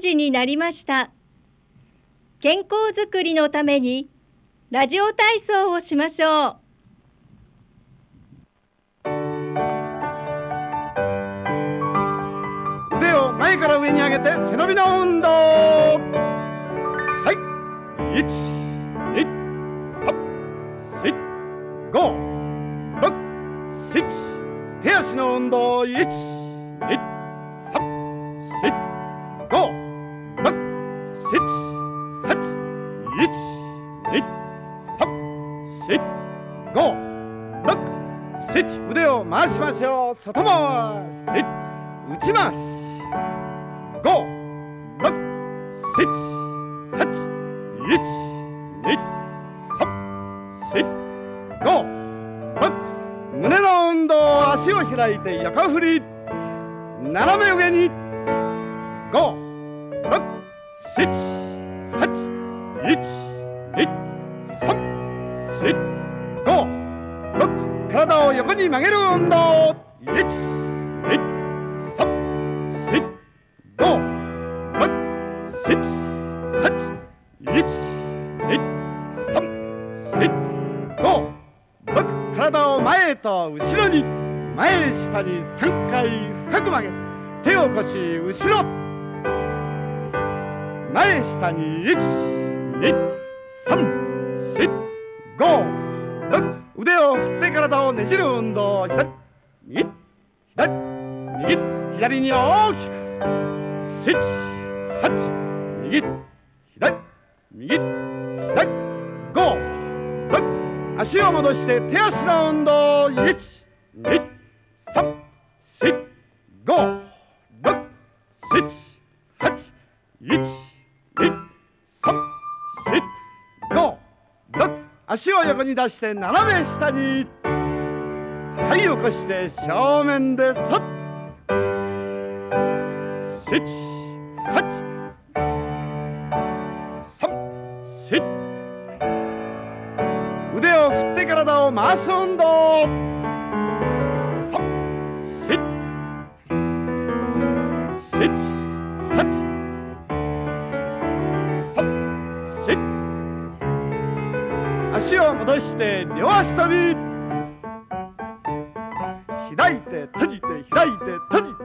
時になりました。健康づくりのためにラジオ体操をしましょう。 腕を前から上に上げて背伸びの運動。はい、1、2、3、4、5、6、7。手足の運動。1、2、3、4、5、6、7、8。1、2、3、4、5、6、7。腕を回しましょう。外回し、内回し。5、6、7、8。1、2、3、4、5、6。胸の運動。足を開いて横振り。斜め上に。5、6、7、8。1、2、3、4、5、6。体を横に曲げる運動。1、2、3、4、5、6、7、8。1、2、3、4、5、6。体を前と後ろに。前下に3回深く曲げ、手を腰後ろ。前下に。1、2、3、4、5、6。腕を振って体をねじる運動。左、右、左、右、左に大きく。7、8、右、左、右、左、5、6。足を戻して手足の運動。1、2、3、4、5、6、7、8。1、2、3、4、5、6。足を横に出して斜め下に。はい、起こして正面でそっ。7、8、3、4。腕を振って体を回す運動。3、4、7、8、3、4。足を戻して両足跳び。開いて閉じて開いて閉じて。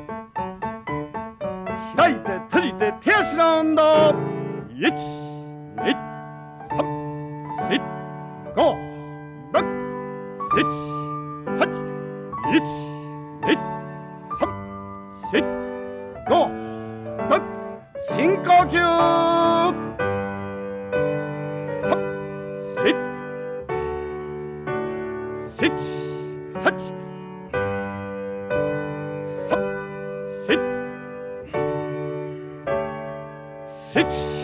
開いて閉じて手足の運動。1、2、3、4、5、6、7、8。1、2、3、4、5、6。深呼吸。3、4、7、8。3、4、7。